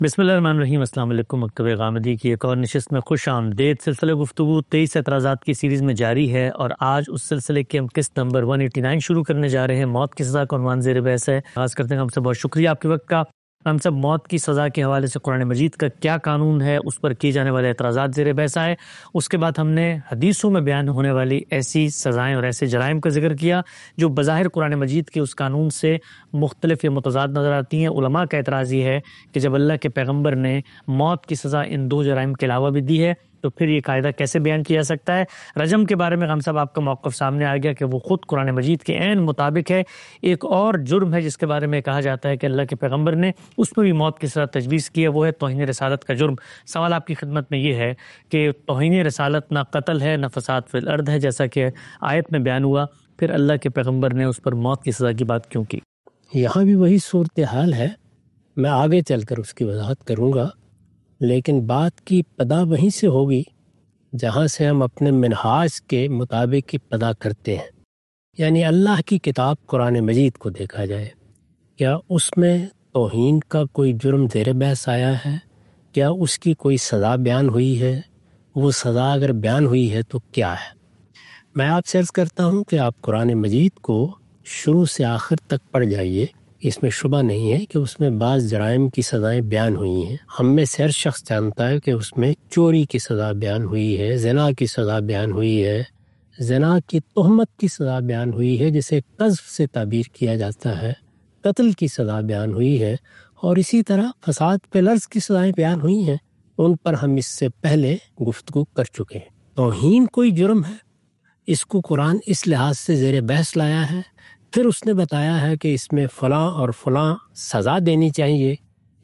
بسم اللہ الرحمن الرحیم۔ السلام علیکم۔ مکتب غامدی کی ایک اور نشست میں خوش آمدید۔ سلسلہ گفتگو 23 اعتراضات کی سیریز میں جاری ہے اور آج اس سلسلے کے ہم قسط نمبر 189 شروع کرنے جا رہے ہیں۔ موت کی سزا کا عنوان زیر بحث ہے۔ آغاز کرتے ہیں۔ ہم سے بہت شکریہ آپ کے وقت کا۔ ہم سب موت کی سزا کے حوالے سے قرآن مجید کا کیا قانون ہے، اس پر کیے جانے والے اعتراضات زیر بحث آئے۔ اس کے بعد ہم نے حدیثوں میں بیان ہونے والی ایسی سزائیں اور ایسے جرائم کا ذکر کیا جو بظاہر قرآن مجید کے اس قانون سے مختلف یا متضاد نظر آتی ہیں۔ علماء کا اعتراض یہ ہے کہ جب اللہ کے پیغمبر نے موت کی سزا ان دو جرائم کے علاوہ بھی دی ہے تو پھر یہ قاعدہ کیسے بیان کیا جا سکتا ہے۔ رجم کے بارے میں ہم سب آپ کا موقف سامنے آ گیا کہ وہ خود قرآن مجید کے عین مطابق ہے۔ ایک اور جرم ہے جس کے بارے میں کہا جاتا ہے کہ اللہ کے پیغمبر نے اس میں بھی موت کی سزا تجویز کی ہے، وہ ہے توہین رسالت کا جرم۔ سوال آپ کی خدمت میں یہ ہے کہ توہین رسالت نہ قتل ہے نہ فساد فی الارض ہے جیسا کہ آیت میں بیان ہوا، پھر اللہ کے پیغمبر نے اس پر موت کی سزا کی بات کیوں کی؟ یہاں بھی وہی صورتحال ہے، میں آگے چل کر اس کی وضاحت کروں گا، لیکن بات کی پدا وہیں سے ہوگی جہاں سے ہم اپنے منہاج کے مطابق ابتدا کرتے ہیں، یعنی اللہ کی کتاب قرآن مجید کو دیکھا جائے۔ کیا اس میں توہین کا کوئی جرم زیر بحث آیا ہے؟ کیا اس کی کوئی سزا بیان ہوئی ہے؟ وہ سزا اگر بیان ہوئی ہے تو کیا ہے؟ میں آپ سے عرض کرتا ہوں کہ آپ قرآن مجید کو شروع سے آخر تک پڑھ جائیے، اس میں شبہ نہیں ہے کہ اس میں بعض جرائم کی سزائیں بیان ہوئی ہیں۔ ہم میں سے ہر شخص جانتا ہے کہ اس میں چوری کی سزا بیان ہوئی ہے، زنا کی سزا بیان ہوئی ہے، زنا کی تہمت کی سزا بیان ہوئی ہے جسے قذف سے تعبیر کیا جاتا ہے، قتل کی سزا بیان ہوئی ہے، اور اسی طرح فساد فی الارض کی سزائیں بیان ہوئی ہیں۔ ان پر ہم اس سے پہلے گفتگو کر چکے ہیں۔ توہین کوئی جرم ہے، اس کو قرآن اس لحاظ سے زیر بحث لایا ہے، پھر اس نے بتایا ہے کہ اس میں فلاں اور فلاں سزا دینی چاہیے۔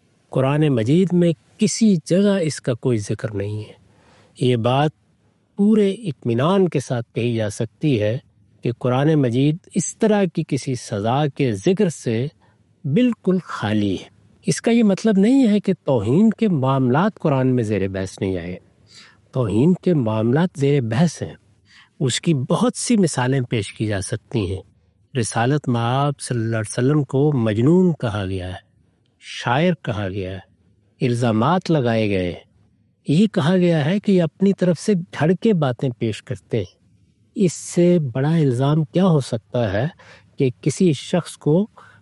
قرآن مجید میں کسی جگہ اس کا کوئی ذکر نہیں ہے۔ یہ بات پورے اطمینان کے ساتھ کہی جا سکتی ہے کہ قرآن مجید اس طرح کی کسی سزا کے ذکر سے بالکل خالی ہے۔ اس کا یہ مطلب نہیں ہے کہ توہین کے معاملات قرآن میں زیر بحث نہیں آئے۔ توہین کے معاملات زیر بحث ہیں، اس کی بہت سی مثالیں پیش کی جا سکتی ہیں۔ رسالت مآب صلی اللہ علیہ وسلم کو مجنون کہا گیا ہے، شاعر کہا گیا ہے، الزامات لگائے گئے ہیں، یہ کہا گیا ہے کہ یہ اپنی طرف سے گھڑ کے باتیں پیش کرتے ہیں۔ اس سے بڑا الزام کیا ہو سکتا ہے کہ کسی شخص کو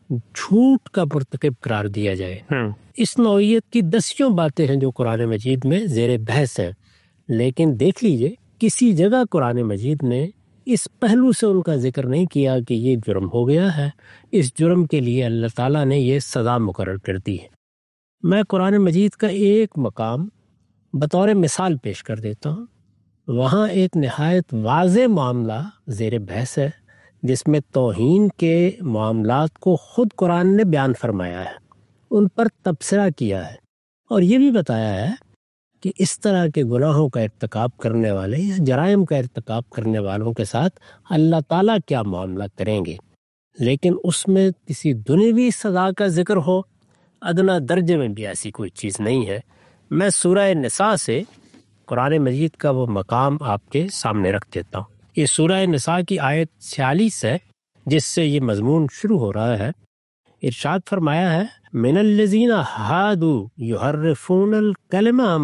جھوٹ کا مرتکب قرار دیا جائے۔ اس نوعیت کی دسیوں باتیں ہیں جو قرآن مجید میں زیر بحث ہیں، لیکن دیکھ لیجئے کسی جگہ قرآن مجید نے اس پہلو سے ان کا ذکر نہیں کیا کہ یہ جرم ہو گیا ہے، اس جرم کے لیے اللہ تعالیٰ نے یہ سزا مقرر کر دی ہے۔ میں قرآن مجید کا ایک مقام بطور مثال پیش کر دیتا ہوں۔ وہاں ایک نہایت واضح معاملہ زیر بحث ہے جس میں توہین کے معاملات کو خود قرآن نے بیان فرمایا ہے، ان پر تبصرہ کیا ہے، اور یہ بھی بتایا ہے کہ اس طرح کے گناہوں کا ارتکاب کرنے والے یا جرائم کا ارتکاب کرنے والوں کے ساتھ اللہ تعالیٰ کیا معاملہ کریں گے۔ لیکن اس میں کسی دنیوی سزا کا ذکر ہو، ادنا درجے میں بھی ایسی کوئی چیز نہیں ہے۔ میں سورہ نساء سے قرآن مجید کا وہ مقام آپ کے سامنے رکھ دیتا ہوں۔ یہ سورہ نساء کی آیت 46 ہے جس سے یہ مضمون شروع ہو رہا ہے۔ ارشاد فرمایا ہے، من الذین ہادوا یحرفون الکلم عن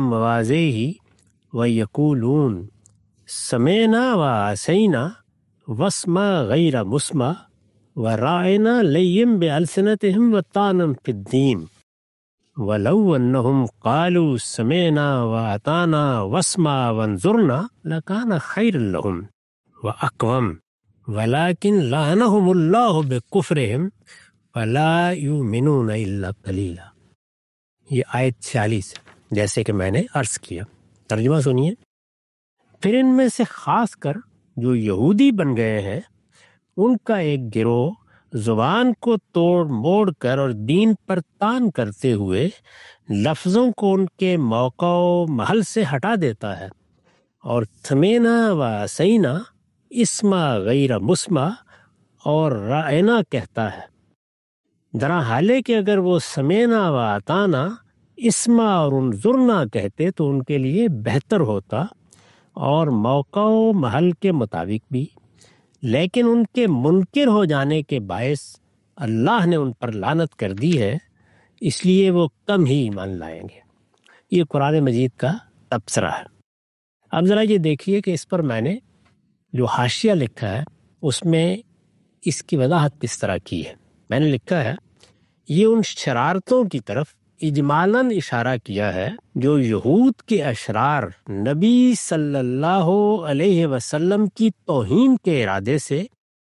مواضعہ ویقولون سمعنا وعصینا واسمع غیر مسمع وراعنا لیًا بألسنتہم وطعنا فی الدین ولو انہم قالوا سمعنا واطعنا واسمع وانظرنا لکان خیرا لہم واقوم ولکن لعنہم اللہ بکفرہم فَلَا يُؤْمِنُونَ إِلَّا قَلِيلًا۔ یہ آیت 46 جیسے کہ میں نے عرض کیا۔ ترجمہ سنیے۔ پھر ان میں سے خاص کر جو یہودی بن گئے ہیں ان کا ایک گروہ زبان کو توڑ موڑ کر اور دین پر طعن کرتے ہوئے لفظوں کو ان کے موقع و محل سے ہٹا دیتا ہے، اور سمینا و عصینا اسما غیر مسمع اور رائنا کہتا ہے، درا حالے کہ اگر وہ سمینا و اطانا اسما اور انظرنا کہتے تو ان کے لیے بہتر ہوتا اور موقع و محل کے مطابق بھی، لیکن ان کے منکر ہو جانے کے باعث اللہ نے ان پر لعنت کر دی ہے اس لیے وہ کم ہی ایمان لائیں گے۔ یہ قرآن مجید کا تبصرہ ہے۔ اب ذرا یہ دیکھیے کہ اس پر میں نے جو حاشیہ لکھا ہے اس میں اس کی وضاحت کس طرح کی ہے۔ میں نے لکھا ہے یہ ان شرارتوں کی طرف اجمالاً اشارہ کیا ہے جو یہود کے اشرار نبی صلی اللہ علیہ وسلم کی توہین کے ارادے سے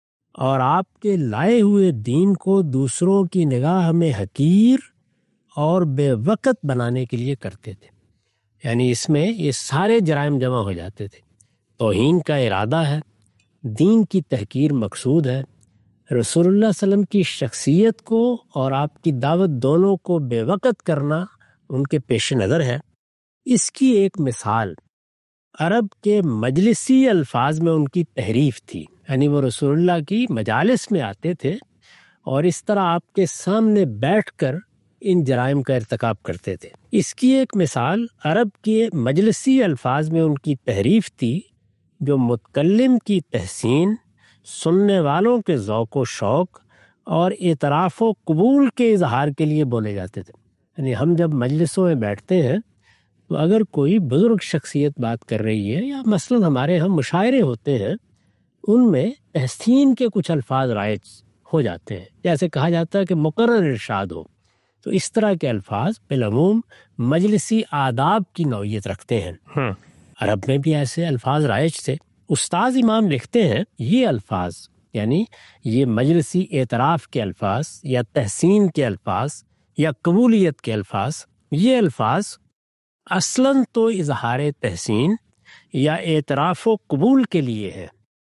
اور آپ کے لائے ہوئے دین کو دوسروں کی نگاہ میں حقیر اور بے وقت بنانے کے لیے کرتے تھے۔ یعنی اس میں یہ سارے جرائم جمع ہو جاتے تھے۔ توہین کا ارادہ ہے، دین کی تحقیر مقصود ہے، رسول اللہ صلی اللہ علیہ وسلم کی شخصیت کو اور آپ کی دعوت دونوں کو بے وقت کرنا ان کے پیش نظر ہے۔ اس کی ایک مثال عرب کے مجلسی الفاظ میں ان کی تحریف تھی، یعنی وہ رسول اللہ کی مجالس میں آتے تھے اور اس طرح آپ کے سامنے بیٹھ کر ان جرائم کا ارتکاب کرتے تھے۔ اس کی ایک مثال عرب کے مجلسی الفاظ میں ان کی تحریف تھی جو متکلم کی تحسین، سننے والوں کے ذوق و شوق اور اعتراف و قبول کے اظہار کے لیے بولے جاتے تھے۔ یعنی ہم جب مجلسوں میں بیٹھتے ہیں تو اگر کوئی بزرگ شخصیت بات کر رہی ہے یا مثلاً ہمارے ہم مشاعرے ہوتے ہیں، ان میں تحسین کے کچھ الفاظ رائج ہو جاتے ہیں، جیسے کہا جاتا ہے کہ مقرر ارشاد ہو، تو اس طرح کے الفاظ بالعموم مجلسی آداب کی نوعیت رکھتے ہیں۔ عرب میں بھی ایسے الفاظ رائج تھے۔ استاذ امام لکھتے ہیں یہ الفاظ، یعنی یہ مجلسی اعتراف کے الفاظ یا تحسین کے الفاظ یا قبولیت کے الفاظ، یہ الفاظ اصلاً تو اظہار تحسین یا اعتراف و قبول کے لیے ہے،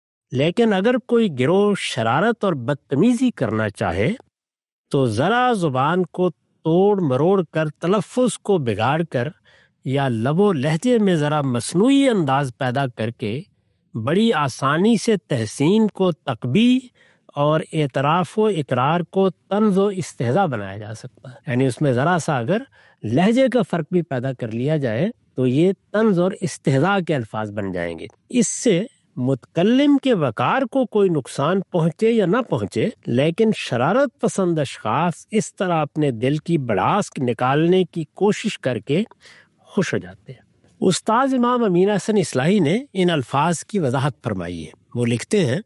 لیکن اگر کوئی گروہ شرارت اور بدتمیزی کرنا چاہے تو ذرا زبان کو توڑ مروڑ کر، تلفظ کو بگاڑ کر یا لب و لہجے میں ذرا مصنوعی انداز پیدا کر کے بڑی آسانی سے تحسین کو تقبیح اور اعتراف و اقرار کو طنز و استہزاء بنایا جا سکتا ہے۔ یعنی اس میں ذرا سا اگر لہجے کا فرق بھی پیدا کر لیا جائے تو یہ طنز اور استہزاء کے الفاظ بن جائیں گے۔ اس سے متکلم کے وقار کو کوئی نقصان پہنچے یا نہ پہنچے، لیکن شرارت پسند اشخاص اس طرح اپنے دل کی بڑاس نکالنے کی کوشش کر کے خوش ہو جاتے ہیں۔ استاذ امام امین حسن اصلاحی نے ان الفاظ کی وضاحت فرمائی ہے۔ وہ لکھتے ہیں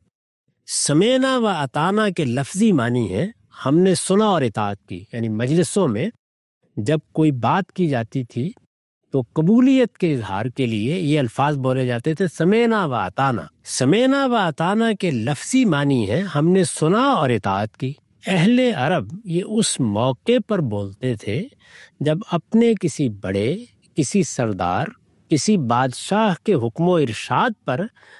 سمینا و اطانا کے لفظی معنی ہے ہم نے سنا اور اطاعت کی، یعنی مجلسوں میں جب کوئی بات کی جاتی تھی تو قبولیت کے اظہار کے لیے یہ الفاظ بولے جاتے تھے سمینا و اطانا۔ سمینا و اطانا کے لفظی معنی ہے ہم نے سنا اور اطاعت کی۔ اہل عرب یہ اس موقع پر بولتے تھے جب اپنے کسی بڑے، کسی سردار، کسی بادشاہ کے حکم و ارشاد پر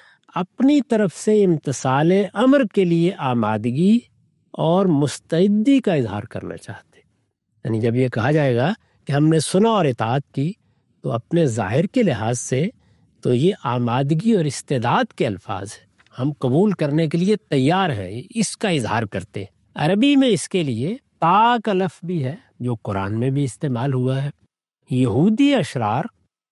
اپنی طرف سے امتثال امر کے لیے آمادگی اور مستعدی کا اظہار کرنا چاہتے۔ یعنی جب یہ کہا جائے گا کہ ہم نے سنا اور اطاعت کی تو اپنے ظاہر کے لحاظ سے تو یہ آمادگی اور استعداد کے الفاظ ہیں، ہم قبول کرنے کے لیے تیار ہیں، اس کا اظہار کرتے۔ عربی میں اس کے لیے تا کا لفظ بھی ہے جو قرآن میں بھی استعمال ہوا ہے۔ یہودی اشرار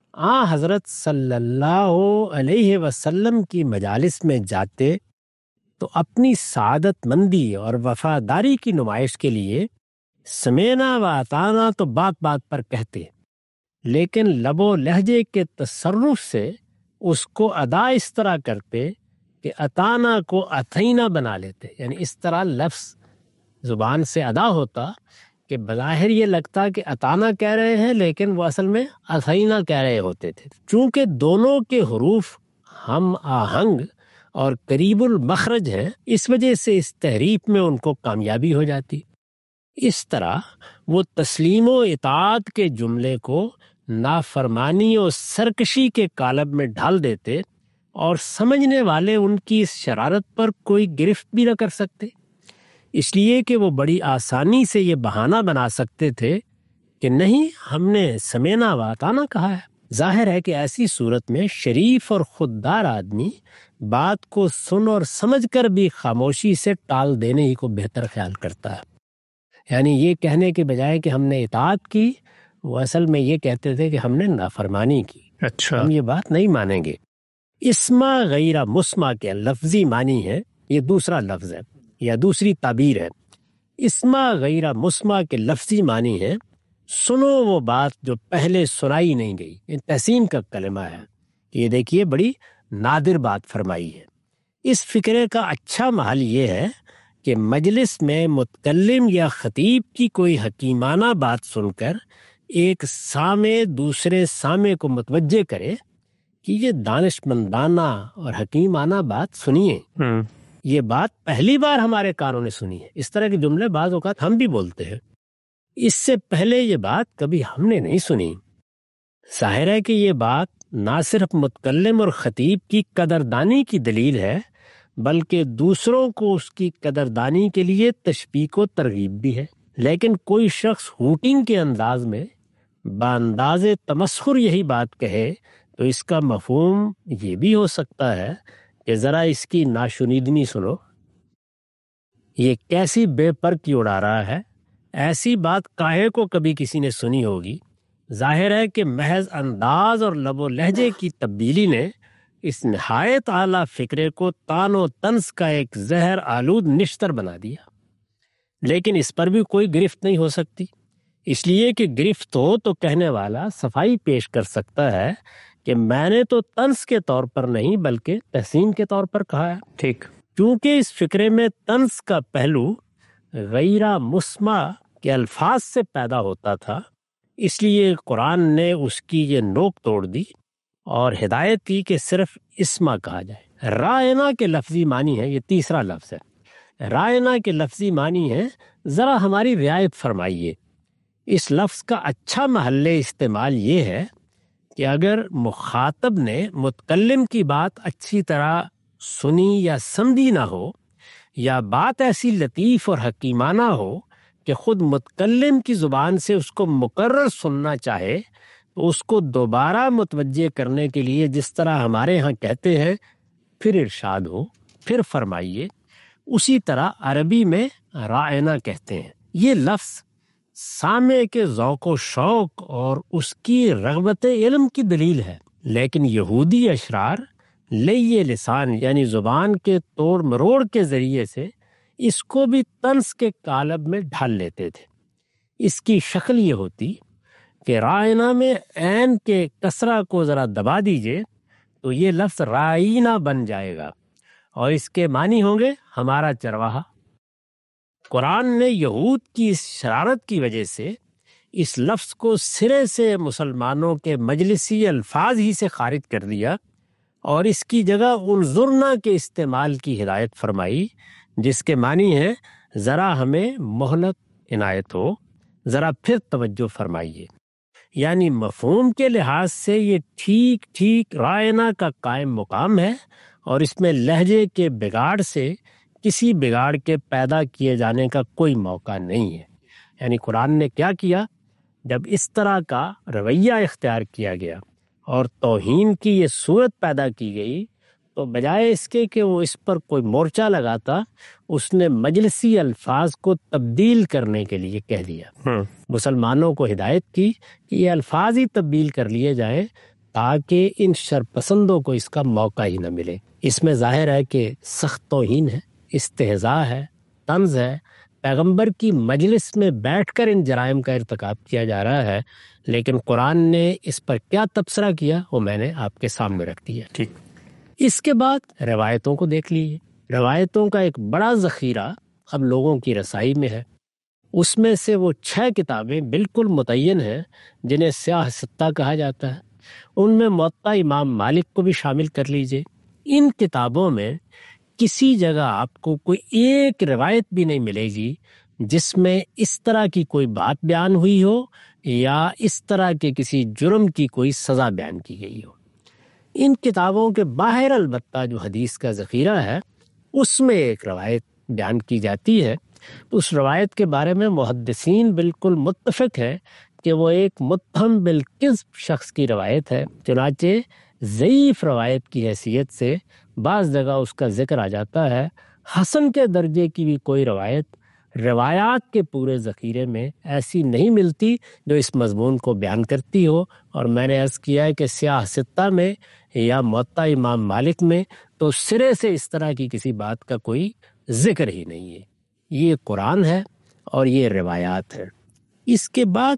حضرت صلی اللہ علیہ وسلم کی مجالس میں جاتے تو اپنی سعادت مندی اور وفاداری کی نمائش کے لیے سمینا و اطانا تو بات بات پر کہتے، لیکن لب و لہجے کے تصرف سے اس کو ادا اس طرح کرتے کہ اطانا کو اتھینا بنا لیتے۔ یعنی اس طرح لفظ زبان سے ادا ہوتا کہ بظاہر یہ لگتا کہ اطانا کہہ رہے ہیں لیکن وہ اصل میں اتھینا کہہ رہے ہوتے تھے۔ چونکہ دونوں کے حروف ہم آہنگ اور قریب المخرج ہیں، اس وجہ سے اس تحریف میں ان کو کامیابی ہو جاتی۔ اس طرح وہ تسلیم و اطاعت کے جملے کو نافرمانی اور سرکشی کے قالب میں ڈھال دیتے اور سمجھنے والے ان کی اس شرارت پر کوئی گرفت بھی نہ کر سکتے، اس لیے کہ وہ بڑی آسانی سے یہ بہانہ بنا سکتے تھے کہ نہیں، ہم نے سمینا و اطانا کہا ہے۔ ظاہر ہے کہ ایسی صورت میں شریف اور خوددار آدمی بات کو سن اور سمجھ کر بھی خاموشی سے ٹال دینے ہی کو بہتر خیال کرتا ہے۔ یعنی یہ کہنے کے بجائے کہ ہم نے اطاعت کی، وہ اصل میں یہ کہتے تھے کہ ہم نے نافرمانی کی، ہم یہ بات نہیں مانیں گے۔ اسما غیر مسما کے لفظی معنی ہے، یہ دوسرا لفظ ہے یا دوسری تعبیر ہے۔ اسما غیر مسمع کے لفظی معنی ہے سنو وہ بات جو پہلے سنائی نہیں گئی. یہ تحسین کا کلمہ ہے. یہ دیکھیے بڑی نادر بات فرمائی ہے. اس فکرے کا اچھا محل یہ ہے کہ مجلس میں متکلم یا خطیب کی کوئی حکیمانہ بات سن کر ایک سامع دوسرے سامع کو متوجہ کرے کہ یہ دانشمندانہ اور حکیمانہ بات سنیے. یہ بات پہلی بار ہمارے کانوں نے سنی ہے. اس طرح کے جملے بعض اوقات ہم بھی بولتے ہیں. اس سے پہلے یہ بات کبھی ہم نے نہیں سنی. ظاہر ہے کہ یہ بات نہ صرف متکلم اور خطیب کی قدردانی کی دلیل ہے بلکہ دوسروں کو اس کی قدردانی کے لیے تشویق و ترغیب بھی ہے. لیکن کوئی شخص ہوٹنگ کے انداز میں بانداز تمسخر یہی بات کہے تو اس کا مفہوم یہ بھی ہو سکتا ہے کہ ذرا اس کی ناشنیدنی سنو، یہ کیسی بے پر کی اڑا رہا ہے. ایسی بات کاہے کو کبھی کسی نے سنی ہوگی. ظاہر ہے کہ محض انداز اور لب و لہجے کی تبدیلی نے اس نہایت اعلیٰ فکرے کو تان و طنز کا ایک زہر آلود نشتر بنا دیا. لیکن اس پر بھی کوئی گرفت نہیں ہو سکتی، اس لیے کہ گرفت ہو تو کہنے والا صفائی پیش کر سکتا ہے کہ میں نے تو طنز کے طور پر نہیں بلکہ تحسین کے طور پر کہا ہے. ٹھیک. کیونکہ اس فکرے میں طنز کا پہلو غیر مسمع کے الفاظ سے پیدا ہوتا تھا، اس لیے قرآن نے اس کی یہ نوک توڑ دی اور ہدایت کی کہ صرف اسما کہا جائے. رائنا کے لفظی معنی ہے، یہ تیسرا لفظ ہے. رائنا کے لفظی معنی ہے ذرا ہماری رعایت فرمائیے. اس لفظ کا اچھا محل استعمال یہ ہے کہ اگر مخاطب نے متکلم کی بات اچھی طرح سنی یا سمجھی نہ ہو یا بات ایسی لطیف اور حکیمانہ ہو کہ خود متکلم کی زبان سے اس کو مکرر سننا چاہے تو اس کو دوبارہ متوجہ کرنے کے لیے جس طرح ہمارے ہاں کہتے ہیں پھر ارشاد ہو، پھر فرمائیے، اسی طرح عربی میں رائنا کہتے ہیں. یہ لفظ سامع کے ذوق و شوق اور اس کی رغبت علم کی دلیل ہے. لیکن یہودی اشرار لیے لسان یعنی زبان کے توڑ مروڑ کے ذریعے سے اس کو بھی طنز کے قالب میں ڈھال لیتے تھے. اس کی شکل یہ ہوتی کہ رائنا میں عین کے کسرہ کو ذرا دبا دیجئے تو یہ لفظ رائنا بن جائے گا اور اس کے معنی ہوں گے ہمارا چرواہا. قرآن نے یہود کی اس شرارت کی وجہ سے اس لفظ کو سرے سے مسلمانوں کے مجلسی الفاظ ہی سے خارج کر دیا اور اس کی جگہ انظرنا کے استعمال کی ہدایت فرمائی، جس کے معنی ہے ذرا ہمیں مہلت عنایت ہو، ذرا پھر توجہ فرمائیے. یعنی مفہوم کے لحاظ سے یہ ٹھیک ٹھیک رائنا کا قائم مقام ہے اور اس میں لہجے کے بگاڑ سے کسی بگاڑ کے پیدا کیے جانے کا کوئی موقع نہیں ہے. یعنی قرآن نے کیا کیا، جب اس طرح کا رویہ اختیار کیا گیا اور توہین کی یہ صورت پیدا کی گئی تو بجائے اس کے کہ وہ اس پر کوئی مورچہ لگاتا، اس نے مجلسی الفاظ کو تبدیل کرنے کے لیے کہہ دیا. مسلمانوں کو ہدایت کی کہ یہ الفاظ ہی تبدیل کر لیے جائیں تاکہ ان شرپسندوں کو اس کا موقع ہی نہ ملے. اس میں ظاہر ہے کہ سخت توہین ہے، استہزاء ہے، طنز ہے. پیغمبر کی مجلس میں بیٹھ کر ان جرائم کا ارتکاب کیا جا رہا ہے، لیکن قرآن نے اس پر کیا تبصرہ کیا وہ میں نے آپ کے سامنے رکھ دیا. ٹھیک. اس کے بعد روایتوں کو دیکھ لیجیے. روایتوں کا ایک بڑا ذخیرہ اب لوگوں کی رسائی میں ہے. اس میں سے وہ 6 کتابیں بالکل متعین ہیں جنہیں سیاہ ستہ کہا جاتا ہے. ان میں موطا امام مالک کو بھی شامل کر لیجیے. ان کتابوں میں کسی جگہ آپ کو کوئی ایک روایت بھی نہیں ملے گی جس میں اس طرح کی کوئی بات بیان ہوئی ہو یا اس طرح کے کسی جرم کی کوئی سزا بیان کی گئی ہو. ان کتابوں کے باہر البتہ جو حدیث کا ذخیرہ ہے اس میں ایک روایت بیان کی جاتی ہے. اس روایت کے بارے میں محدثین بالکل متفق ہے کہ وہ ایک متہم بالکذب شخص کی روایت ہے. چنانچہ ضعیف روایت کی حیثیت سے بعض جگہ اس کا ذکر آ جاتا ہے. حسن کے درجے کی بھی کوئی روایات کے پورے ذخیرے میں ایسی نہیں ملتی جو اس مضمون کو بیان کرتی ہو. اور میں نے عرض کیا ہے کہ سیاہ ستہ میں یا موطا امام مالک میں تو سرے سے اس طرح کی کسی بات کا کوئی ذکر ہی نہیں ہے. یہ قرآن ہے اور یہ روایات ہیں۔ اس کے بعد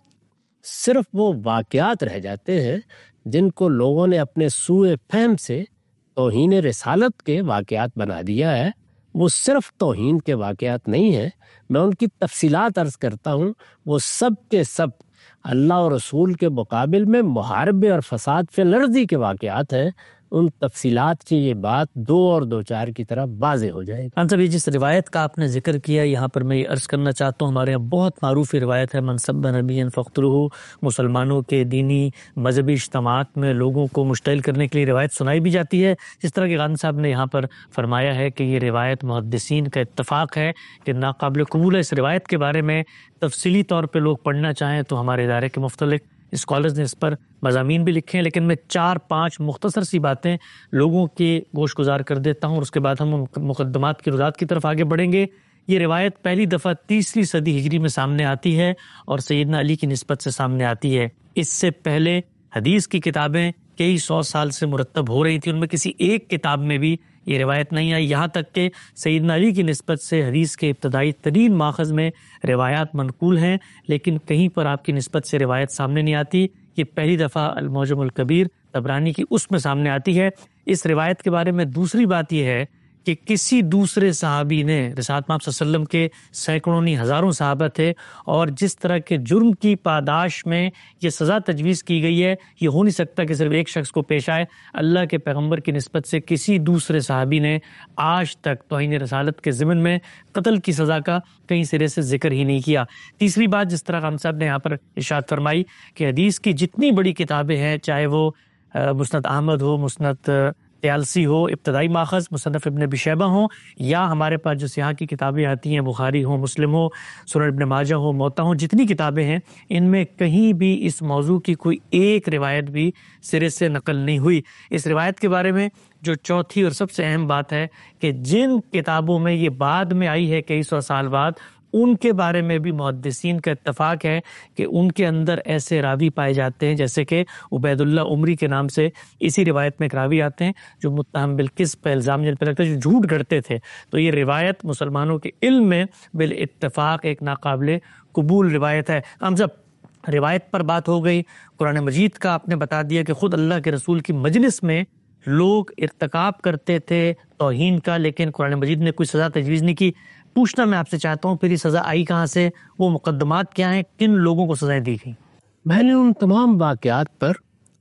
صرف وہ واقعات رہ جاتے ہیں جن کو لوگوں نے اپنے سوء فہم سے توہین رسالت کے واقعات بنا دیا ہے۔ وہ صرف توہین کے واقعات نہیں ہیں، میں ان کی تفصیلات عرض کرتا ہوں۔ وہ سب کے سب اللہ اور رسول کے مقابل میں محاربے اور فساد فی الارض کے واقعات ہیں۔ ان تفصیلات سے یہ بات 2 اور 2 4 کی طرح واضح ہو جائے گی۔ خان صاحب، یہ جس روایت کا آپ نے ذکر کیا، یہاں پر میں یہ عرض کرنا چاہتا ہوں، ہمارے یہاں بہت معروف روایت ہے، من سب نبی فاقتلوہ۔ مسلمانوں کے دینی مذہبی اجتماعات میں لوگوں کو مشتعل کرنے کے لیے روایت سنائی بھی جاتی ہے، جس طرح کہ خان صاحب نے یہاں پر فرمایا ہے کہ یہ روایت محدثین کا اتفاق ہے کہ ناقابل قبول ہے۔ اس روایت کے بارے میں تفصیلی طور پہ لوگ پڑھنا چاہیں تو ہمارے ادارے کے مختلف اسکالرز نے اس پر مضامین بھی لکھے ہیں، لیکن میں 4-5 مختصر سی باتیں لوگوں کے گوش گزار کر دیتا ہوں، اور اس کے بعد ہم مقدمات کی وضاحت کی طرف آگے بڑھیں گے۔ یہ روایت پہلی دفعہ 3 صدی ہجری میں سامنے آتی ہے اور سیدنا علی کی نسبت سے سامنے آتی ہے۔ اس سے پہلے حدیث کی کتابیں کئی 100 سال سے مرتب ہو رہی تھیں، ان میں کسی ایک کتاب میں بھی یہ روایت نہیں آئی، یہاں تک کہ سیدنا علی کی نسبت سے حدیث کے ابتدائی ترین ماخذ میں روایات منقول ہیں، لیکن کہیں پر آپ کی نسبت سے روایت سامنے نہیں آتی۔ یہ پہلی دفعہ المعجم الکبیر طبرانی کی اس میں سامنے آتی ہے۔ اس روایت کے بارے میں دوسری بات یہ ہے کہ کسی دوسرے صحابی نے، رسالت مآب صلی اللہ علیہ وسلم کے سینکڑوں نہیں ہزاروں صحابہ تھے، اور جس طرح کے جرم کی پاداش میں یہ سزا تجویز کی گئی ہے، یہ ہو نہیں سکتا کہ صرف ایک شخص کو پیش آئے۔ اللہ کے پیغمبر کی نسبت سے کسی دوسرے صحابی نے آج تک توہین رسالت کے ضمن میں قتل کی سزا کا کہیں سرے سے ذکر ہی نہیں کیا۔ تیسری بات، جس طرح خان صاحب نے یہاں پر ارشاد فرمائی کہ حدیث کی جتنی بڑی کتابیں ہیں، چاہے وہ مسند احمد ہو، مسند طیالسی ہو، ابتدائی ماخذ مصنف ابن ابی شیبہ ہوں، یا ہمارے پاس جو سیاح کی کتابیں آتی ہیں، بخاری ہو، مسلم ہو، سنن ابن ماجہ ہو، موطا ہو، جتنی کتابیں ہیں، ان میں کہیں بھی اس موضوع کی کوئی ایک روایت بھی سرے سے نقل نہیں ہوئی۔ اس روایت کے بارے میں جو چوتھی اور سب سے اہم بات ہے کہ جن کتابوں میں یہ بعد میں آئی ہے کئی 100 سال بعد، ان کے بارے میں بھی محدثین کا اتفاق ہے کہ ان کے اندر ایسے راوی پائے جاتے ہیں، جیسے کہ عبید اللہ عمری کے نام سے اسی روایت میں ایک راوی آتے ہیں جو متہم بالکذب پہ الزام جن پہ لگتا ہے جو جھوٹ گھڑتے تھے۔ تو یہ روایت مسلمانوں کے علم میں بالاتفاق ایک ناقابل قبول روایت ہے۔ ہم سب روایت پر بات ہو گئی، قرآن مجید کا آپ نے بتا دیا کہ خود اللہ کے رسول کی مجلس میں لوگ ارتکاب کرتے تھے توہین کا، لیکن قرآن مجید نے کوئی سزا تجویز نہیں کی۔ پوچھنا میں آپ سے چاہتا ہوں، پھر یہ سزا آئی کہاں سے؟ وہ مقدمات کیا ہیں؟ کن لوگوں کو سزائیں دی گئیں؟ میں نے ان تمام واقعات پر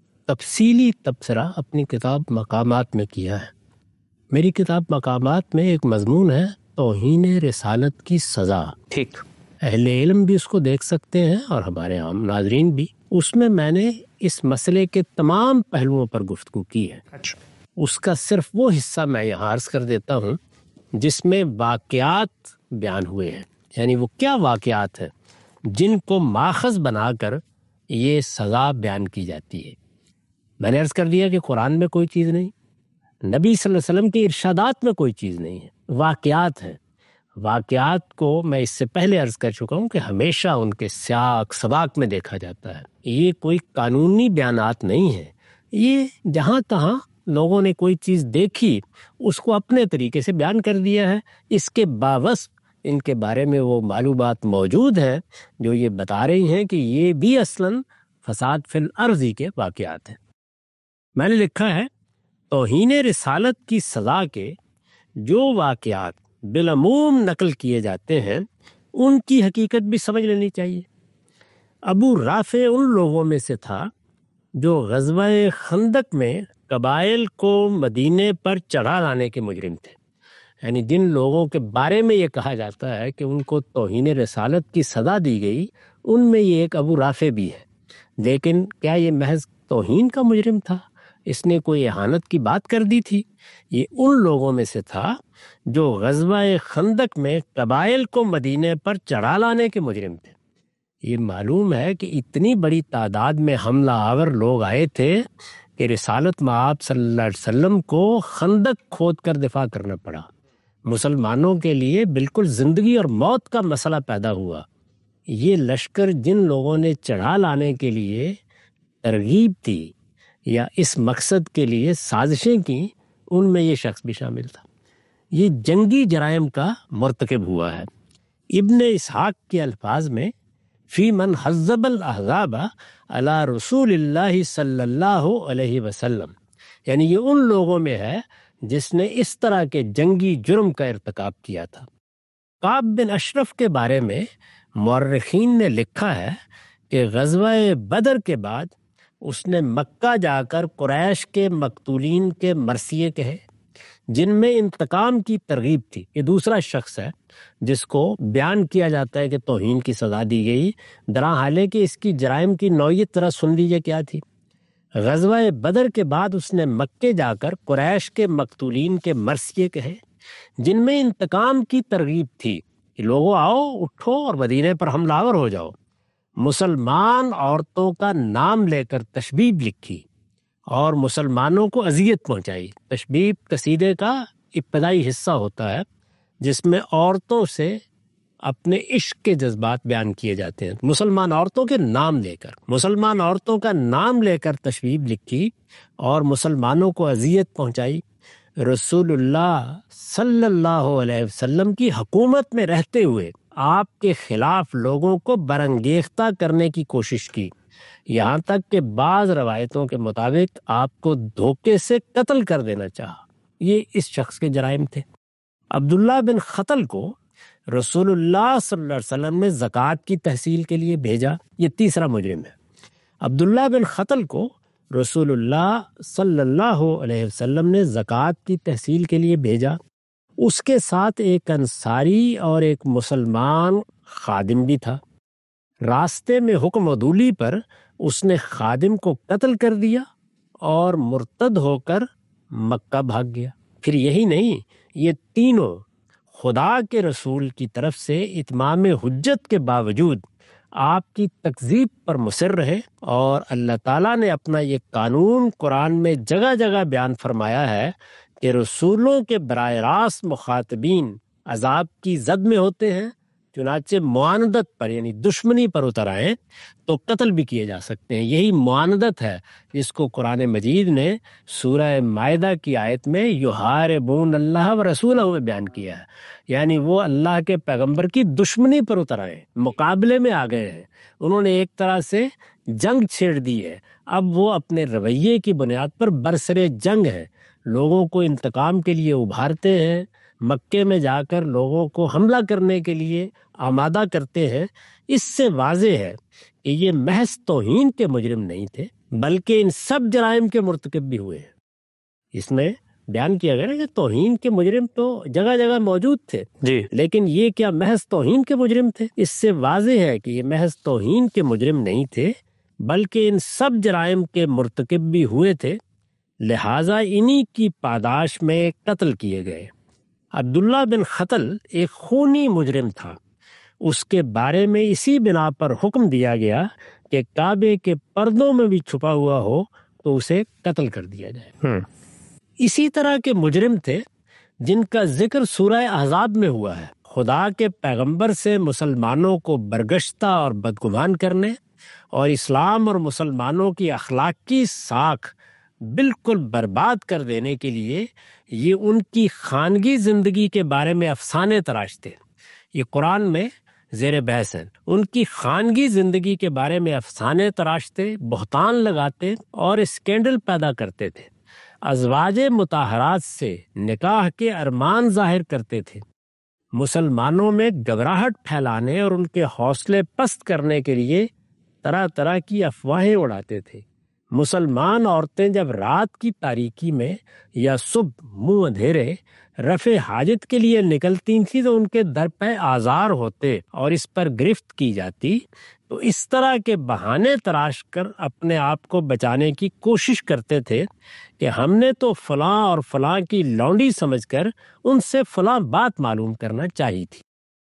تفصیلی تبصرہ اپنی کتاب مقامات میں کیا ہے۔ میری کتاب مقامات میں ایک مضمون ہے توہین رسالت کی سزا۔ ٹھیک، اہل علم بھی اس کو دیکھ سکتے ہیں اور ہمارے عام ناظرین بھی۔ اس میں نے اس مسئلے کے تمام پہلوؤں پر گفتگو کی ہے۔ اس کا صرف وہ حصہ میں یہاں عرض کر دیتا ہوں جس میں واقعات بیان ہوئے ہیں، یعنی وہ کیا واقعات ہیں جن کو ماخذ بنا کر یہ سزا بیان کی جاتی ہے۔ میں نے عرض کر دیا کہ قرآن میں کوئی چیز نہیں، نبی صلی اللہ علیہ وسلم کے ارشادات میں کوئی چیز نہیں ہے، واقعات ہیں۔ واقعات کو میں اس سے پہلے عرض کر چکا ہوں کہ ہمیشہ ان کے سیاق سباق میں دیکھا جاتا ہے۔ یہ کوئی قانونی بیانات نہیں ہے، یہ جہاں تہاں لوگوں نے کوئی چیز دیکھی اس کو اپنے طریقے سے بیان کر دیا ہے۔ اس کے باوجود ان کے بارے میں وہ معلومات موجود ہیں جو یہ بتا رہی ہیں کہ یہ بھی اصلاً فساد فی الارض کے واقعات ہیں۔ میں نے لکھا ہے توہین رسالت کی سزا کے جو واقعات بالعموم نقل کیے جاتے ہیں ان کی حقیقت بھی سمجھ لینی چاہیے۔ ابو رافع ان لوگوں میں سے تھا جو غزوہ خندق میں قبائل کو مدینے پر چڑھا لانے کے مجرم تھے، یعنی جن لوگوں کے بارے میں یہ کہا جاتا ہے کہ ان کو توہین رسالت کی سزا دی گئی، ان میں یہ ایک ابو رافع بھی ہے۔ لیکن کیا یہ محض توہین کا مجرم تھا؟ اس نے کوئی اہانت کی بات کر دی تھی؟ یہ ان لوگوں میں سے تھا جو غزوہ خندق میں قبائل کو مدینے پر چڑھا لانے کے مجرم تھے۔ یہ معلوم ہے کہ اتنی بڑی تعداد میں حملہ آور لوگ آئے تھے کہ رسالت مآب صلی اللہ علیہ وسلم کو خندق کھود کر دفاع کرنا پڑا۔ مسلمانوں کے لیے بالکل زندگی اور موت کا مسئلہ پیدا ہوا۔ یہ لشکر جن لوگوں نے چڑھا لانے کے لیے ترغیب دی یا اس مقصد کے لیے سازشیں کی، ان میں یہ شخص بھی شامل تھا۔ یہ جنگی جرائم کا مرتکب ہوا ہے۔ ابن اسحاق کے الفاظ میں فی من حزب الاحزاب علی رسول اللہ صلی اللہ علیہ وسلم، یعنی یہ ان لوگوں میں ہے جس نے اس طرح کے جنگی جرم کا ارتکاب کیا تھا۔ کعب بن اشرف کے بارے میں مورخین نے لکھا ہے کہ غزوہ بدر کے بعد اس نے مکہ جا کر قریش کے مقتولین کے مرثیے کہے جن میں انتقام کی ترغیب تھی۔ یہ دوسرا شخص ہے جس کو بیان کیا جاتا ہے کہ توہین کی سزا دی گئی، درحال کہ اس کی جرائم کی نوعیت ذرا سن لیجیے کیا تھی۔ غزوہ بدر کے بعد اس نے مکے جا کر قریش کے مقتولین کے مرثیے کہے جن میں انتقام کی ترغیب تھی کہ لوگوں آؤ اٹھو اور مدینے پر حملہ آور ہو جاؤ۔ مسلمان عورتوں کا نام لے کر تشبیب لکھی اور مسلمانوں کو اذیت پہنچائی۔ تشبیب قصیدے کا ابتدائی حصہ ہوتا ہے جس میں عورتوں سے اپنے عشق کے جذبات بیان کیے جاتے ہیں، مسلمان عورتوں کے نام لے کر، مسلمان عورتوں کا نام لے کر تشبیب لکھی اور مسلمانوں کو اذیت پہنچائی۔ رسول اللہ صلی اللہ علیہ وسلم کی حکومت میں رہتے ہوئے آپ کے خلاف لوگوں کو برانگیختہ کرنے کی کوشش کی، یہاں تک کہ بعض روایتوں کے مطابق آپ کو دھوکے سے قتل کر دینا چاہا۔ یہ اس شخص کے جرائم تھے۔ عبداللہ بن خطل کو رسول اللہ صلی اللہ علیہ وسلم نے زکوٰۃ کی تحصیل کے لیے بھیجا، یہ تیسرا مجرم ہے۔ عبداللہ بن خطل کو رسول اللہ صلی اللہ علیہ وسلم نے زکوٰۃ کی تحصیل کے لیے بھیجا، اس کے ساتھ ایک انصاری اور ایک مسلمان خادم بھی تھا۔ راستے میں حکم عدولی پر اس نے خادم کو قتل کر دیا اور مرتد ہو کر مکہ بھاگ گیا۔ پھر یہی نہیں، یہ تینوں خدا کے رسول کی طرف سے اتمام حجت کے باوجود آپ کی تکذیب پر مصر رہے، اور اللہ تعالیٰ نے اپنا یہ قانون قرآن میں جگہ جگہ بیان فرمایا ہے کہ رسولوں کے براہ راست مخاطبین عذاب کی زد میں ہوتے ہیں، چنانچہ معاندت پر یعنی دشمنی پر اتر آئیں تو قتل بھی کیے جا سکتے ہیں۔ یہی معاندت ہے جس کو قرآن مجید نے سورہ مائدہ کی آیت میں یحاربون اللہ و رسولہ میں بیان کیا ہے، یعنی وہ اللہ کے پیغمبر کی دشمنی پر اتر آئے، مقابلے میں آ گئے ہیں، انہوں نے ایک طرح سے جنگ چھیڑ دی ہے۔ اب وہ اپنے رویے کی بنیاد پر برسر جنگ ہے، لوگوں کو انتقام کے لیے ابھارتے ہیں، مکے میں جا کر لوگوں کو حملہ کرنے کے لیے آمادہ کرتے ہیں۔ اس سے واضح ہے کہ یہ محض توہین کے مجرم نہیں تھے، بلکہ ان سب جرائم کے مرتکب بھی ہوئے ہیں۔ اس میں بیان کیا گیا کہ توہین کے مجرم تو جگہ جگہ موجود تھے جی، لیکن یہ کیا محض توہین کے مجرم تھے؟ اس سے واضح ہے کہ یہ محض توہین کے مجرم نہیں تھے، بلکہ ان سب جرائم کے مرتکب بھی ہوئے تھے، لہٰذا انہی کی پاداش میں قتل کیے گئے۔ عبداللہ بن خطل ایک خونی مجرم تھا، اس کے بارے میں اسی بنا پر حکم دیا گیا کہ کعبے کے پردوں میں بھی چھپا ہوا ہو تو اسے قتل کر دیا جائے۔ اسی طرح کے مجرم تھے جن کا ذکر سورہ احزاب میں ہوا ہے، خدا کے پیغمبر سے مسلمانوں کو برگشتہ اور بدگمان کرنے اور اسلام اور مسلمانوں کی اخلاقی ساکھ بالکل برباد کر دینے کے لیے یہ ان کی خانگی زندگی کے بارے میں افسانے تراشتے۔ یہ قرآن میں زیر بحث ہیں، ان کی خانگی زندگی کے بارے میں افسانے تراشتے، بہتان لگاتے اور اسکینڈل پیدا کرتے تھے، ازواج مطہرات سے نکاح کے ارمان ظاہر کرتے تھے، مسلمانوں میں گھبراہٹ پھیلانے اور ان کے حوصلے پست کرنے کے لیے طرح طرح کی افواہیں اڑاتے تھے۔ مسلمان عورتیں جب رات کی تاریکی میں یا صبح منہ اندھیرے رفع حاجت کے لیے نکلتی تھیں تو ان کے در پہ آزار ہوتے اور اس پر گرفت کی جاتی، تو اس طرح کے بہانے تراش کر اپنے آپ کو بچانے کی کوشش کرتے تھے کہ ہم نے تو فلاں اور فلاں کی لونڈی سمجھ کر ان سے فلاں بات معلوم کرنا چاہی تھی۔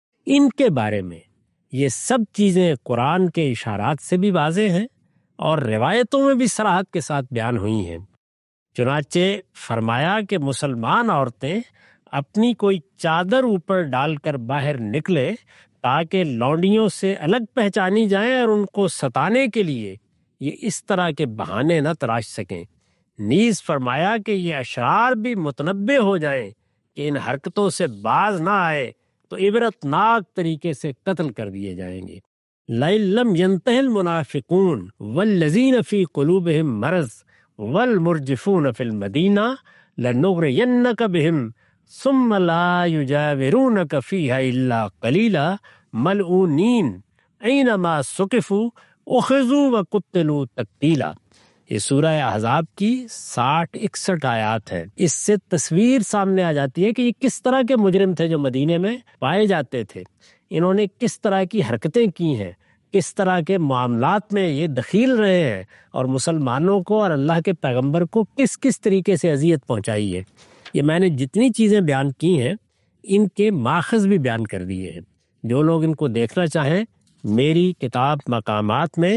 ان کے بارے میں یہ سب چیزیں قرآن کے اشارات سے بھی واضح ہیں اور روایتوں میں بھی صراحت کے ساتھ بیان ہوئی ہیں۔ چنانچہ فرمایا کہ مسلمان عورتیں اپنی کوئی چادر اوپر ڈال کر باہر نکلے تاکہ لونڈیوں سے الگ پہچانی جائیں اور ان کو ستانے کے لیے یہ اس طرح کے بہانے نہ تراش سکیں۔ نیز فرمایا کہ یہ اشرار بھی متنبع ہو جائیں کہ ان حرکتوں سے باز نہ آئے تو عبرتناک طریقے سے قتل کر دیے جائیں گے۔ لَئِن لَّمْ يَنْتَهِ الْمُنَافِقُونَ وَالَّذِينَ فِي قُلُوبِهِم مَّرَضٌ وَالْمُرْجِفُونَ فِي الْمَدِينَةِ لَنُغْرِيَنَّكَ بِهِمْ ثُمَّ لَا يُجَاوِرُونَكَ فِيهَا إِلَّا قَلِيلًا مَلْعُونِينَ أَيْنَمَا ثُقِفُوا أُخِذُوا وَقُتِّلُوا تَقْتِيلًا۔ یہ سورہ احزاب کی 60-61 آیات ہے۔ اس سے تصویر سامنے آ جاتی ہے کہ یہ کس طرح کے مجرم تھے جو مدینے میں پائے جاتے تھے، انہوں نے کس طرح کی حرکتیں کی ہیں، کس طرح کے معاملات میں یہ دخیل رہے ہیں، اور مسلمانوں کو اور اللہ کے پیغمبر کو کس کس طریقے سے اذیت پہنچائی ہے۔ یہ میں نے جتنی چیزیں بیان کی ہیں ان کے ماخذ بھی بیان کر دیے ہیں۔ جو لوگ ان کو دیکھنا چاہیں میری کتاب مقامات میں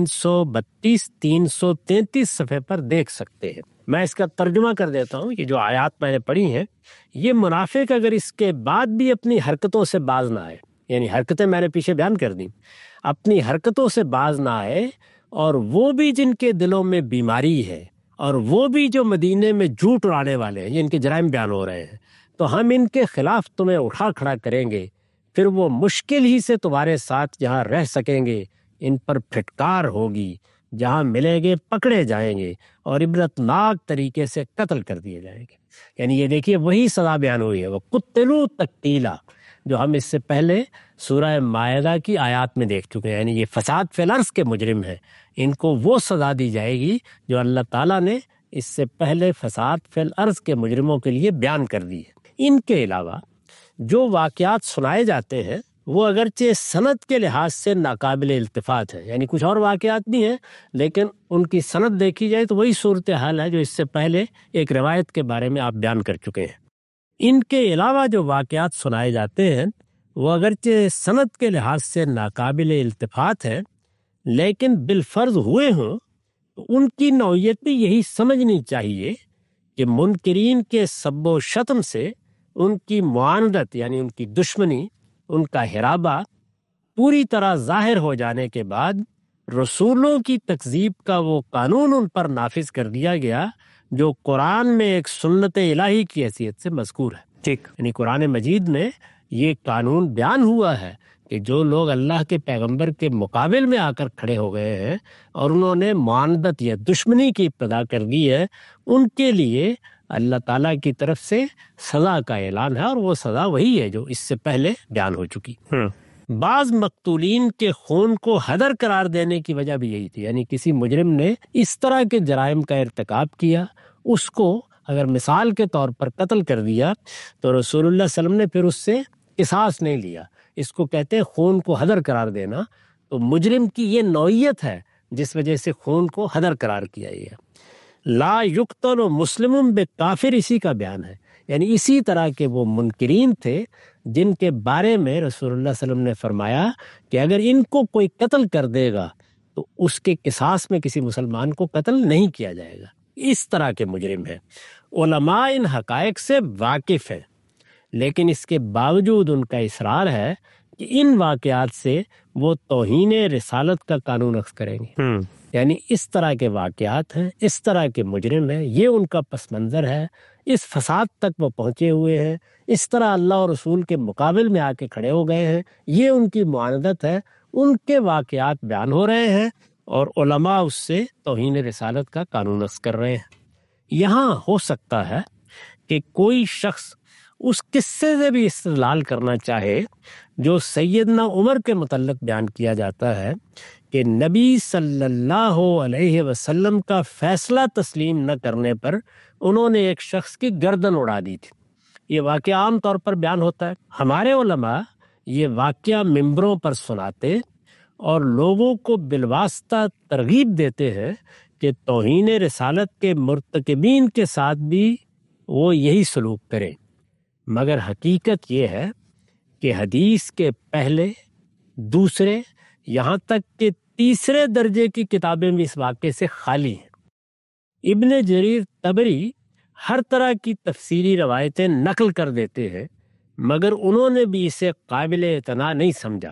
332-333 صفحے پر دیکھ سکتے ہیں۔ میں اس کا ترجمہ کر دیتا ہوں۔ یہ جو آیات میں نے پڑھی ہیں، یہ منافق اگر اس کے بعد بھی اپنی حرکتوں سے باز نہ آئے، یعنی حرکتیں میں نے پیچھے بیان کر دیں، اپنی حرکتوں سے باز نہ آئے، اور وہ بھی جن کے دلوں میں بیماری ہے، اور وہ بھی جو مدینے میں جھوٹ اڑانے والے ہیں، ان کے جرائم بیان ہو رہے ہیں، تو ہم ان کے خلاف تمہیں اٹھا کھڑا کریں گے، پھر وہ مشکل ہی سے تمہارے ساتھ جہاں رہ سکیں گے ان پر پھٹکار ہوگی، جہاں ملیں گے پکڑے جائیں گے اور عبرتناک طریقے سے قتل کر دیے جائیں گے۔ یعنی یہ دیکھیے وہی سزا بیان ہوئی ہے، وہ قتلوا تقتیلا، جو ہم اس سے پہلے سورہ مائدہ کی آیات میں دیکھ چکے ہیں۔ یعنی یہ فساد فی الارض کے مجرم ہیں، ان کو وہ سزا دی جائے گی جو اللہ تعالیٰ نے اس سے پہلے فساد فی الارض کے مجرموں کے لیے بیان کر دی ہے۔ ان کے علاوہ جو واقعات سنائے جاتے ہیں وہ اگرچہ سند کے لحاظ سے ناقابل التفات ہے، یعنی کچھ اور واقعات بھی ہیں لیکن ان کی سند دیکھی جائے تو وہی صورتحال ہے جو اس سے پہلے ایک روایت کے بارے میں آپ بیان کر چکے ہیں۔ ان کے علاوہ جو واقعات سنائے جاتے ہیں وہ اگرچہ سند کے لحاظ سے ناقابل التفات ہے لیکن بالفرض ہوئے ہوں تو ان کی نوعیت بھی یہی سمجھنی چاہیے کہ منکرین کے سب و شتم سے ان کی معاندت، یعنی ان کی دشمنی، ان کا ہرابہ پوری طرح ظاہر ہو جانے کے بعد رسولوں کی تکذیب کا وہ قانون ان پر نافذ کر دیا گیا جو قرآن میں ایک سنت الہی کی حیثیت سے مذکور ہے۔ ٹھیک، یعنی قرآن مجید میں یہ قانون بیان ہوا ہے کہ جو لوگ اللہ کے پیغمبر کے مقابل میں آ کر کھڑے ہو گئے ہیں اور انہوں نے معاندت یا دشمنی کی ابتدا کر دی ہے، ان کے لیے اللہ تعالیٰ کی طرف سے سزا کا اعلان ہے، اور وہ سزا وہی ہے جو اس سے پہلے بیان ہو چکی۔ بعض مقتولین کے خون کو ہدر قرار دینے کی وجہ بھی یہی تھی، یعنی کسی مجرم نے اس طرح کے جرائم کا ارتکاب کیا، اس کو اگر مثال کے طور پر قتل کر دیا تو رسول اللہ صلی اللہ علیہ وسلم نے پھر اس سے قصاص نہیں لیا۔ اس کو کہتے ہیں خون کو ہدر قرار دینا۔ تو مجرم کی یہ نوعیت ہے جس وجہ سے خون کو ہدر قرار کیا گیا۔ لا یقتل مسلم بکافر، اسی کا بیان ہے، یعنی اسی طرح کے وہ منکرین تھے جن کے بارے میں رسول اللہ صلی اللہ علیہ وسلم نے فرمایا کہ اگر ان کو کوئی قتل کر دے گا تو اس کے قصاص میں کسی مسلمان کو قتل نہیں کیا جائے گا۔ اس طرح کے مجرم ہیں۔ علماء ان حقائق سے واقف ہیں لیکن اس کے باوجود ان کا اصرار ہے کہ ان واقعات سے وہ توہین رسالت کا قانون اخذ کریں گے۔ یعنی اس طرح کے واقعات ہیں، اس طرح کے مجرم ہیں، یہ ان کا پس منظر ہے، اس فساد تک وہ پہنچے ہوئے ہیں، اس طرح اللہ اور رسول کے مقابل میں آ کے کھڑے ہو گئے ہیں، یہ ان کی معاندت ہے، ان کے واقعات بیان ہو رہے ہیں اور علماء اس سے توہین رسالت کا قانون اخذ کر رہے ہیں۔ یہاں ہو سکتا ہے کہ کوئی شخص اس قصے سے بھی استدلال کرنا چاہے جو سیدنا عمر کے متعلق بیان کیا جاتا ہے کہ نبی صلی اللہ علیہ وسلم کا فیصلہ تسلیم نہ کرنے پر انہوں نے ایک شخص کی گردن اڑا دی تھی۔ یہ واقعہ عام طور پر بیان ہوتا ہے۔ ہمارے علماء یہ واقعہ ممبروں پر سناتے اور لوگوں کو بالواسطہ ترغیب دیتے ہیں کہ توہین رسالت کے مرتکبین کے ساتھ بھی وہ یہی سلوک کریں، مگر حقیقت یہ ہے کہ حدیث کے پہلے، دوسرے، یہاں تک کہ تیسرے درجے کی کتابیں بھی اس واقعے سے خالی ہیں۔ ابن جریر طبری ہر طرح کی تفسیری روایتیں نقل کر دیتے ہیں مگر انہوں نے بھی اسے قابل اعتنا نہیں سمجھا۔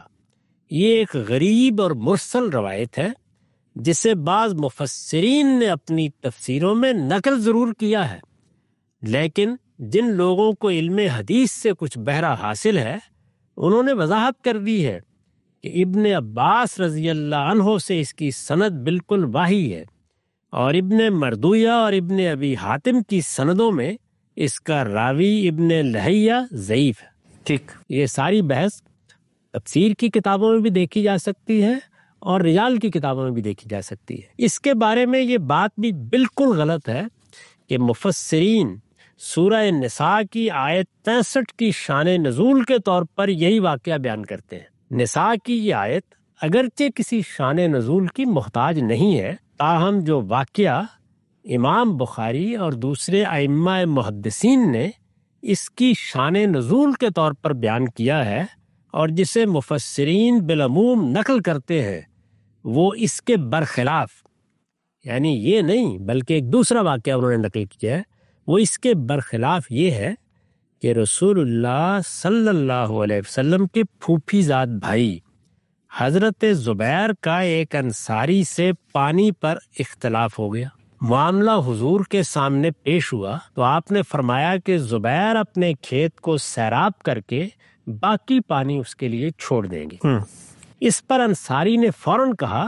یہ ایک غریب اور مرسل روایت ہے جسے بعض مفسرین نے اپنی تفسیروں میں نقل ضرور کیا ہے، لیکن جن لوگوں کو علم حدیث سے کچھ بہرہ حاصل ہے انہوں نے وضاحت کر دی ہے کہ ابن عباس رضی اللہ عنہ سے اس کی سند بالکل واہی ہے، اور ابن مردویہ اور ابن ابی حاتم کی سندوں میں اس کا راوی ابن لہیہ ضعیف ہے۔ ٹھیک، یہ ساری بحث تفسیر کی کتابوں میں بھی دیکھی جا سکتی ہے اور رجال کی کتابوں میں بھی دیکھی جا سکتی ہے۔ اس کے بارے میں یہ بات بھی بالکل غلط ہے کہ مفسرین سورہ نساء کی آیت 63 کی شان نزول کے طور پر یہی واقعہ بیان کرتے ہیں۔ نساء کی یہ آیت اگرچہ کسی شان نزول کی محتاج نہیں ہے، تاہم جو واقعہ امام بخاری اور دوسرے ائمہ محدثین نے اس کی شان نزول کے طور پر بیان کیا ہے اور جسے مفسرین بالعموم نقل کرتے ہیں، وہ اس کے برخلاف، یعنی یہ نہیں بلکہ ایک دوسرا واقعہ انہوں نے نقل کیا ہے، وہ اس کے برخلاف یہ ہے کہ رسول اللہ صلی اللہ علیہ وسلم کے پھوپھی زاد بھائی حضرت زبیر کا ایک انصاری سے پانی پر اختلاف ہو گیا۔ معاملہ حضور کے سامنے پیش ہوا تو آپ نے فرمایا کہ زبیر اپنے کھیت کو سیراب کر کے باقی پانی اس کے لیے چھوڑ دیں گے۔ اس پر انصاری نے فوراً کہا،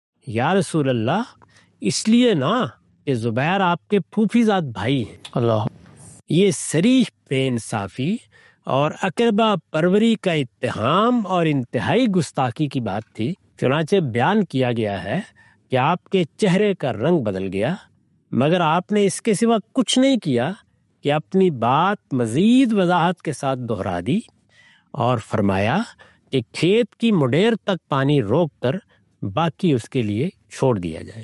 یا رسول اللہ، اس لیے نہ کہ زبیر آپ کے پھوپھی زاد بھائی ہیں۔ اللہ، یہ صریح بے انصافی اور اقربا پروری کا اتہام اور انتہائی گستاخی کی بات تھی۔ چنانچہ بیان کیا گیا ہے کہ آپ کے چہرے کا رنگ بدل گیا، مگر آپ نے اس کے سوا کچھ نہیں کیا کہ اپنی بات مزید وضاحت کے ساتھ دہرا دی اور فرمایا کہ کھیت کی مڈیر تک پانی روک کر باقی اس کے لیے چھوڑ دیا جائے۔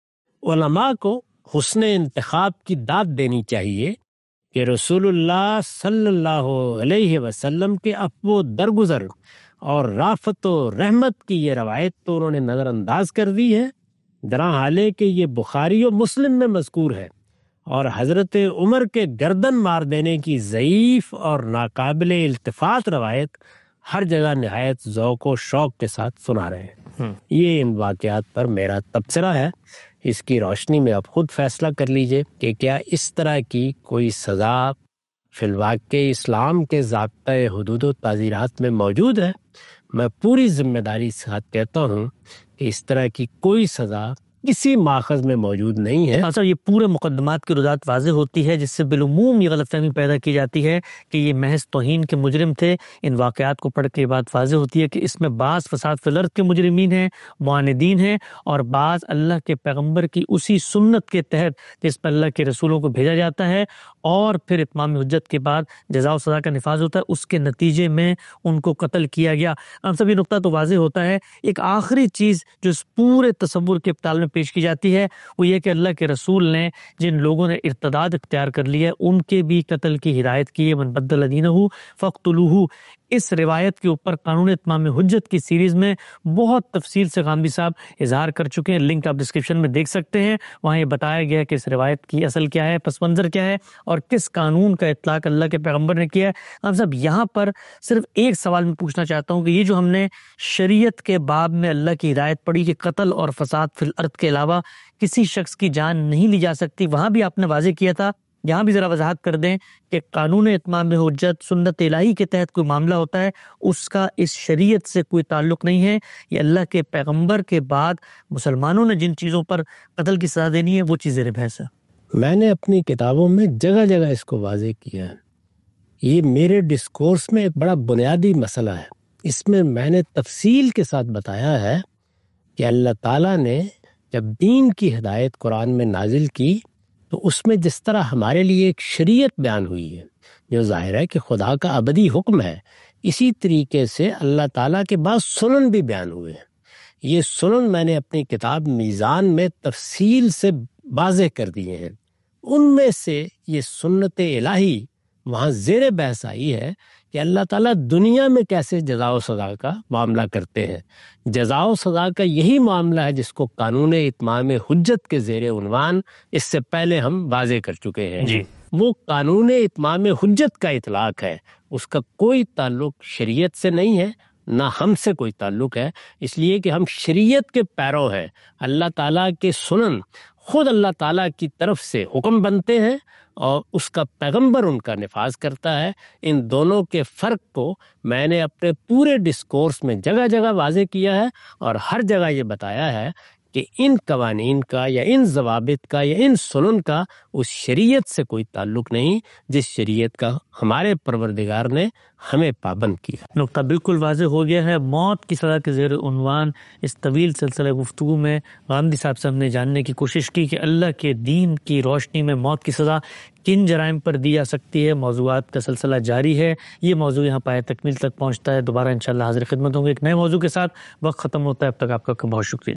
علماء کو حسن انتخاب کی داد دینی چاہیے کہ رسول اللہ صلی اللہ علیہ وسلم کے افو درگزر اور رافت و رحمت کی یہ روایت تو انہوں نے نظر انداز کر دی ہے، درا حالے کہ یہ بخاری و مسلم میں مذکور ہے، اور حضرت عمر کے گردن مار دینے کی ضعیف اور ناقابل التفات روایت ہر جگہ نہایت ذوق و شوق کے ساتھ سنا رہے ہیں۔ یہ ان واقعات پر میرا تبصرہ ہے، اس کی روشنی میں اب خود فیصلہ کر لیجئے کہ کیا اس طرح کی کوئی سزا فی الواقع اسلام کے ضابطۂ حدود و تعزیرات میں موجود ہے۔ میں پوری ذمہ داری سے کہتا ہوں کہ اس طرح کی کوئی سزا کسی ماخذ میں موجود نہیں ہے۔ اچھا، یہ پورے مقدمات کی رضاعت واضح ہوتی ہے، جس سے بالعموم یہ غلط فہمی پیدا کی جاتی ہے کہ یہ محض توہین کے مجرم تھے۔ ان واقعات کو پڑھ کے یہ بات واضح ہوتی ہے کہ اس میں بعض فساد فی الارض کے مجرمین ہیں، معاندین ہیں، اور بعض اللہ کے پیغمبر کی اسی سنت کے تحت جس پر اللہ کے رسولوں کو بھیجا جاتا ہے اور پھر اتمام حجت کے بعد جزا و سزا کا نفاذ ہوتا ہے، اس کے نتیجے میں ان کو قتل کیا گیا۔ ہم سب یہ نقطہ تو واضح ہوتا ہے۔ ایک آخری چیز جو اس پورے تصور کے ابطال میں پیش کی جاتی ہے وہ یہ کہ اللہ کے رسول نے جن لوگوں نے ارتداد اختیار کر لیا ہے ان کے بھی قتل کی ہدایت کی ہے، من بدل دینہ فاقتلوہ۔ اس روایت کے اوپر قانون اتمام حجت کی سیریز میں بہت تفصیل سے غامدی صاحب اظہار کر چکے ہیں، لنک آپ ڈسکرپشن میں دیکھ سکتے ہیں۔ وہاں یہ بتایا گیا ہے کہ اس روایت کی اصل کیا ہے، پس منظر کیا ہے، اور کس قانون کا اطلاق اللہ کے پیغمبر نے کیا ہے۔ ہم سب یہاں پر صرف ایک سوال میں پوچھنا چاہتا ہوں کہ یہ جو ہم نے شریعت کے باب میں اللہ کی ہدایت پڑھی کہ قتل اور فساد فی الارض کے علاوہ کسی شخص کی جان نہیں لی جا سکتی، وہاں بھی آپ نے واضح کیا تھا، یہاں بھی ذرا وضاحت کر دیں کہ قانون اتمام حجت سنت الہی کے تحت کوئی معاملہ ہوتا ہے، اس کا اس شریعت سے کوئی تعلق نہیں ہے۔ یہ اللہ کے پیغمبر کے بعد مسلمانوں نے جن چیزوں پر قتل کی سزا دینی ہے وہ چیز زیر بحث ہے۔ میں نے اپنی کتابوں میں جگہ جگہ اس کو واضح کیا ہے۔ یہ میرے ڈسکورس میں ایک بڑا بنیادی مسئلہ ہے۔ اس میں میں نے تفصیل کے ساتھ بتایا ہے کہ اللہ تعالیٰ نے جب دین کی ہدایت قرآن میں نازل کی تو اس میں جس طرح ہمارے لیے ایک شریعت بیان ہوئی ہے جو ظاہر ہے کہ خدا کا ابدی حکم ہے، اسی طریقے سے اللہ تعالیٰ کے بعض سنن بھی بیان ہوئے ہیں۔ یہ سنن میں نے اپنی کتاب میزان میں تفصیل سے واضح کر دیے ہیں۔ ان میں سے یہ سنت الہی وہاں زیر بحث آئی ہے کہ اللہ تعالیٰ دنیا میں کیسے جزا و سزا کا معاملہ کرتے ہیں۔ جزا و سزا کا یہی معاملہ ہے جس کو قانون اتمام حجت کے زیر عنوان اس سے پہلے ہم واضح کر چکے ہیں۔ جی، وہ قانون اتمام حجت کا اطلاق ہے، اس کا کوئی تعلق شریعت سے نہیں ہے، نہ ہم سے کوئی تعلق ہے، اس لیے کہ ہم شریعت کے پیرو ہیں۔ اللہ تعالیٰ کے سنن خود اللہ تعالیٰ کی طرف سے حکم بنتے ہیں اور اس کا پیغمبر ان کا نفاذ کرتا ہے. ان دونوں کے فرق کو میں نے اپنے پورے ڈسکورس میں جگہ جگہ واضح کیا ہے اور ہر جگہ یہ بتایا ہے کہ ان قوانین کا یا ان ضوابط کا یا ان سنن کا اس شریعت سے کوئی تعلق نہیں جس شریعت کا ہمارے پروردگار نے ہمیں پابند کیا. نقطہ بالکل واضح ہو گیا ہے. موت کی سزا کے زیر عنوان اس طویل سلسلہ گفتگو میں غامدی صاحب سے ہم نے جاننے کی کوشش کی کہ اللہ کے دین کی روشنی میں موت کی سزا کن جرائم پر دی جا سکتی ہے. موضوعات کا سلسلہ جاری ہے. یہ موضوع یہاں پائے تکمیل تک پہنچتا ہے. دوبارہ انشاءاللہ حاضر خدمت ہوں گے ایک نئے موضوع کے ساتھ. وقت ختم ہوتا ہے. اب تک آپ کا بہت شکریہ.